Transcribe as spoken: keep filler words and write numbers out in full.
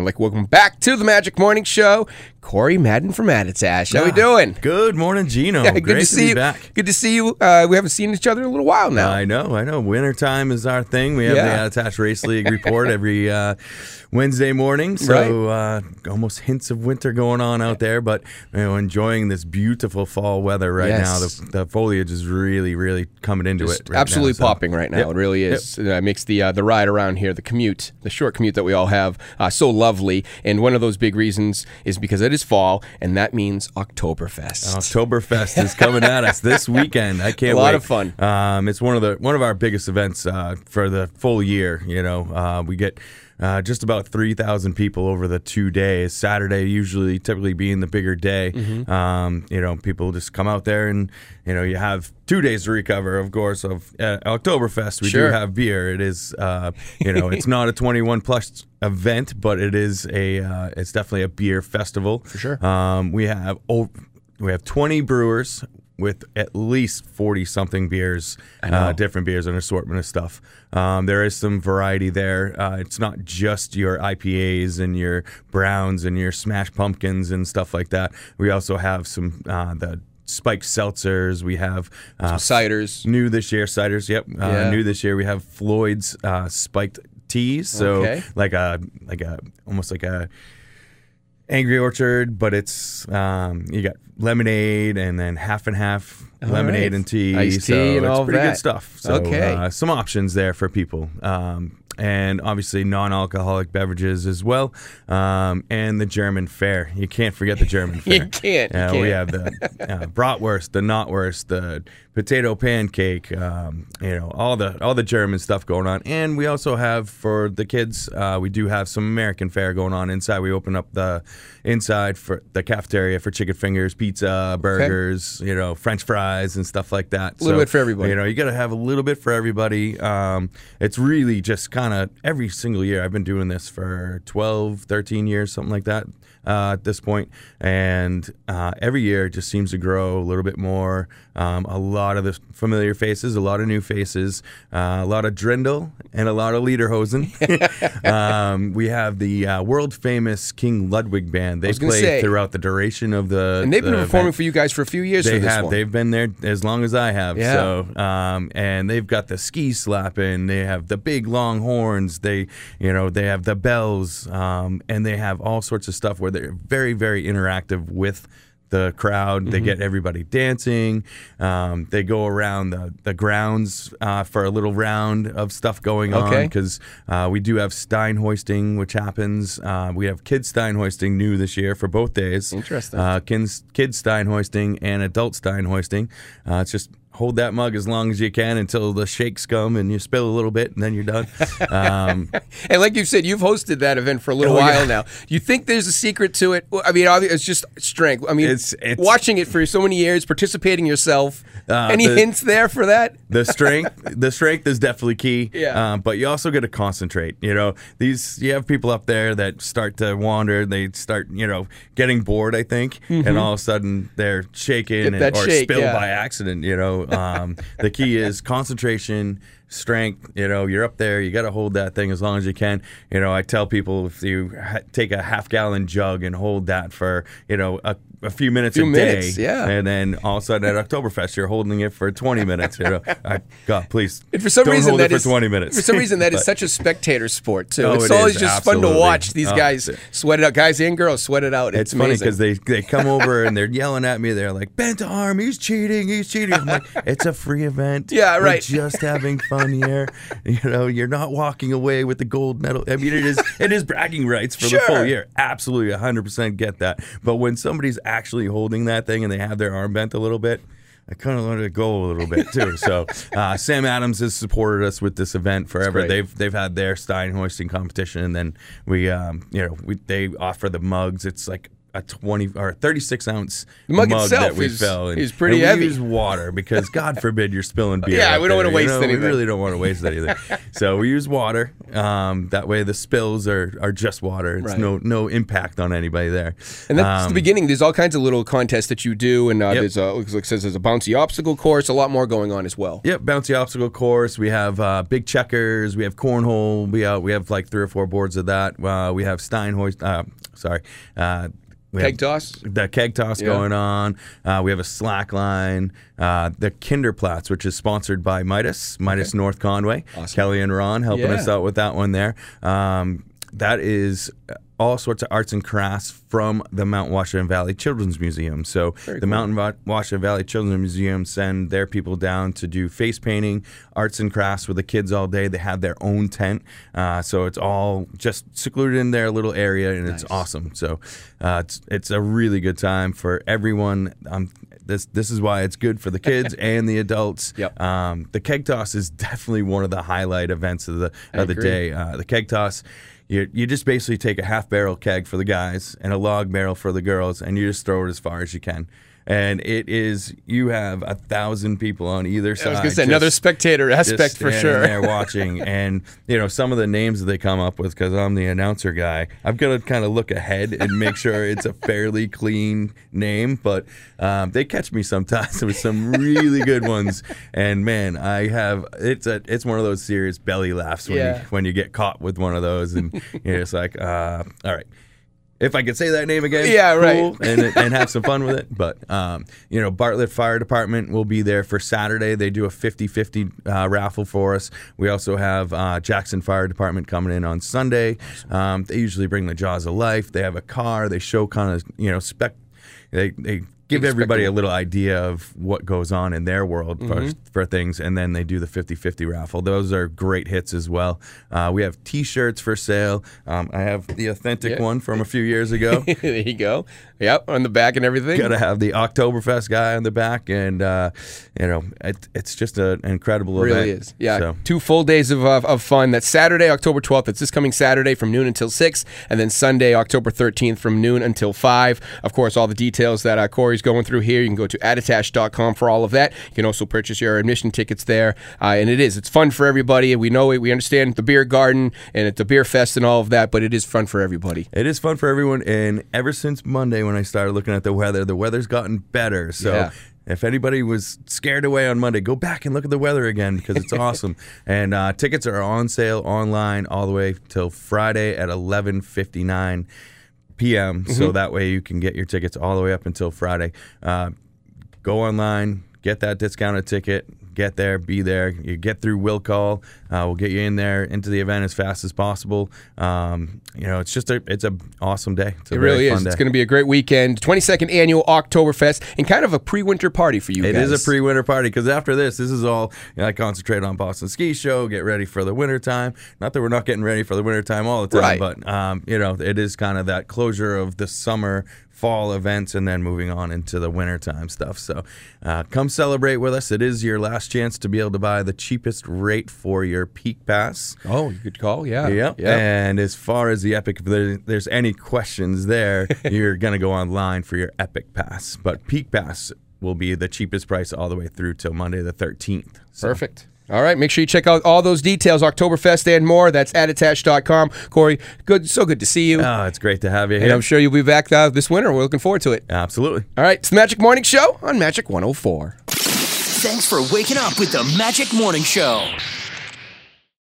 like welcome back to the Magic Morning Show. Corey Madden from Attitash. How we doing? Good morning, Gino. Yeah, good Great to see to be you. back. Good to see you. Uh, we haven't seen each other in a little while now. I know, I know. Wintertime is our thing. We have Yeah. the Attitash Race League report every uh, Wednesday morning. So uh, almost hints of winter going on out there, but you know, enjoying this beautiful fall weather right Yes. now. The, the foliage is really, really coming into Just it. Right absolutely now, so. popping right now. Yep. It really is. It uh, makes the uh, the ride around here, the commute, the short commute that we all have, uh, so lovely. And one of those big reasons is because it is fall, and that means Oktoberfest. Oktoberfest is coming at us this weekend. I can't A lot wait. of fun. Um, it's one of the one of our biggest events uh, for the full year. You know, uh, we get uh, just about three thousand people over the two days. Saturday usually, typically being the bigger day. Mm-hmm. Um, you know, people just come out there and you know you have two days to recover. Of course, of uh, Oktoberfest, we Sure. do have beer. It is, uh, you know, it's not a twenty-one plus event, but it is a uh, it's definitely a beer festival For sure. um, we have oh, we have twenty brewers with at least forty something beers, uh, different beers, and assortment of stuff. Um, there is some variety there. Uh, it's not just your I P As and your browns and your smash pumpkins and stuff like that. We also have some uh, the spiked seltzers. We have uh, Ciders. new this year ciders. Yep, uh, Yeah. new this year. We have Floyd's uh, spiked teas. So Okay. like a like a almost like a Angry Orchard, but it's um, you got lemonade and then half and half All lemonade right. and tea. Iced so tea and it's all pretty that. good stuff. So Okay. uh, some options there for people. Um, and obviously non-alcoholic beverages as well. Um, and the German fare. You can't forget the German fare. You can't. You Uh, can't. We have the uh, bratwurst, the knotwurst, the potato pancake, um, you know, all the all the German stuff going on. And we also have for the kids, uh, we do have some American fare going on inside. We open up the inside for the cafeteria for chicken fingers, pizza, burgers, you know, French fries and stuff like that. A little bit for everybody. You know, you got to have a little bit for everybody. Um, it's really just kind of every single year. I've been doing this for twelve, thirteen years, something like that. Uh, at this point, and uh, every year it just seems to grow a little bit more. Um, a lot of the familiar faces, a lot of new faces, uh, a lot of Drindle, and a lot of Lederhosen. um, we have the uh, world famous King Ludwig band. They was gonna play say- throughout the duration of the. And they've been the performing event. for you guys for a few years They for this have. one. They've been there as long as I have. Yeah. So, um, and they've got the ski slapping. They have the big long horns. They, you know, they have the bells, um, and they have all sorts of stuff where they're very, very interactive with the crowd. They Mm-hmm. get everybody dancing. Um, they go around the, the grounds uh, for a little round of stuff going Okay. on because uh, we do have Stein hoisting, which happens. Uh, we have kids Stein hoisting new this year for both days. Interesting. Uh, kids, kids Stein hoisting and adult Stein hoisting. Uh, it's just hold that mug as long as you can until the shakes come and you spill a little bit and then you're done. Um, And like you said, you've hosted that event for a little Oh, while yeah. now. Do you think there's a secret to it? Well, I mean, obvi- it's just strength. I mean, It's- it's- watching it for so many years, participating yourself. Uh, Any the- hints there for that? the strength the strength is definitely key. Yeah. Um, but you also got to concentrate. You know, these you have people up there that start to wander. They start, you know, getting bored. I think, and all of a sudden they're shaking Get and, that or shake, spill yeah. by accident. You know, um, the key is concentration. Strength, you know, you're up there. You got to hold that thing as long as you can. You know, I tell people if you ha- take a half gallon jug and hold that for, you know, a, a few minutes Few a minutes, day, yeah. and then all of a sudden at Oktoberfest you're holding it for twenty minutes. You know, I, God, please, And for some don't reason, hold that it is for twenty minutes. For some reason, that is But- such a spectator sport too. Oh, it's it always is, just fun to absolutely. watch these Oh, guys it's- sweat it out. Guys and girls sweat it out. It's, It's funny amazing. because they, they come over and they're yelling at me. They're like, "Bent arm, he's cheating, he's cheating." I'm like, "It's a free event. Yeah, We're right. just having fun here. You know, you're not walking away with the gold medal. I mean, it is it is bragging rights for Sure. the full year. Absolutely, one hundred percent get that. But when somebody's actually holding that thing and they have their arm bent a little bit, I kind of let it go a little bit too. So uh, Sam Adams has supported us with this event forever. great. They've they've had their Stein hoisting competition, and then we, um, you know, we they offer the mugs. It's like a twenty or thirty-six ounce The mug mug itself that we is- fill. And, is pretty and heavy. We use water because God forbid you're spilling beer. Yeah, out we don't there, wanna waste you know? anything. We really don't want to waste anything. So we use water. Um, that way the spills are, are just water. It's Right. no no impact on anybody there. And that's Um, the beginning. There's all kinds of little contests that you do, and uh, Yep. there's a, looks like it says there's a bouncy obstacle course, a lot more going on as well. Yep, bouncy obstacle course. We have uh, big checkers. We have cornhole. We uh, we have like three or four boards of that. Uh, we have Steinhoist. Uh, sorry. Uh, we Keg have toss. The keg toss Yeah. going on. Uh, we have a slack line. Uh, the Kinderplatz, which is sponsored by Midas, Midas North Conway. Awesome. Kelly and Ron helping Yeah. us out with that one there. Um, that is all sorts of arts and crafts from the Mount Washington Valley Children's Museum. So Very the cool. Mountain Wa- Washington Valley Children's Museum send their people down to do face painting, arts and crafts with the kids all day. They have their own tent, uh, so it's all just secluded in their little area, and it's Nice. awesome. So uh, it's it's a really good time for everyone. Um, this this is why it's good for the kids and the adults. Yep. Um, the keg toss is definitely one of the highlight events of the I of the agree. day. Uh, the keg toss. You, you just basically take a half barrel keg for the guys and a log barrel for the girls, and you just throw it as far as you can. And it is, you have a thousand people on either side. I was going to say another just- spectator just aspect for standing sure. there watching, and you know some of the names that they come up with, because I'm the announcer guy. I've got to kind of look ahead and make sure it's a fairly clean name, but um, they catch me sometimes with some really good ones. And man, I have it's a it's one of those serious belly laughs when Yeah. you when you get caught with one of those, and you're just like, uh, all right. If I could say that name again, Yeah, right. cool, and and have some fun with it. But um, you know, Bartlett Fire Department will be there for Saturday. They do a fifty-fifty uh, raffle for us. We also have uh, Jackson Fire Department coming in on Sunday. Um, they usually bring the Jaws of Life. They have a car. They show kind of you know spec. They they give Big everybody a spectacle. little idea of what goes on in their world for, Mm-hmm. for things, and then they do the fifty-fifty raffle. Those are great hits as well. Uh, we have T-shirts for sale. Um, I have the authentic Yeah. one from a few years ago. There you go. Yep, on the back and everything. Got to have the Oktoberfest guy on the back, and uh, you know it, it's just a, an incredible Really event. is. Yeah. So, Two full days of, of, of fun. That's Saturday, October twelfth. That's this coming Saturday from noon until six. And then Sunday, October thirteenth from noon until five. Of course, all the details that uh, Corey's going through here, you can go to attitash dot com for all of that. You can also purchase your admission tickets there. Uh, and it is. It's fun for everybody. We know it. We understand the beer garden and it's the beer fest and all of that, but it is fun for everybody. it is fun for everyone, and ever since Monday when I started looking at the weather, the weather's gotten better. So Yeah. if anybody was scared away on Monday, go back and look at the weather again because it's awesome. And uh, tickets are on sale online all the way till Friday at eleven fifty-nine p.m. Mm-hmm. So that way you can get your tickets all the way up until Friday. Uh, go online, get that discounted ticket. Get there, be there. You get through Will Call. Uh, we'll get you in there into the event as fast as possible. Um, you know, it's just a it's a awesome day. It's a It very really fun is. day. It's going to be a great weekend. twenty-second annual Oktoberfest and kind of a pre-winter party for you It guys. is a pre-winter party because after this, this is all you know, I concentrate on Boston Ski Show, get ready for the winter time. Not that we're not getting ready for the winter time all the time, Right. but um, you know, it is kind of that closure of the summer, fall events, and then moving on into the wintertime stuff. So uh, come celebrate with us. It is your last chance to be able to buy the cheapest rate for your Peak Pass. Oh, good call. Yeah. Yep. Yeah. And as far as the Epic, if there, there's any questions there, you're going to go online for your Epic Pass. But Peak Pass will be the cheapest price all the way through till Monday the thirteenth. So, Perfect. All right, make sure you check out all those details, Oktoberfest and more. That's attitash dot com. Corey, good, so good to see you. Oh, it's great to have you and here. I'm sure you'll be back uh, this winter. We're looking forward to it. Absolutely. All right, it's the Magic Morning Show on Magic one oh four. Thanks for waking up with the Magic Morning Show.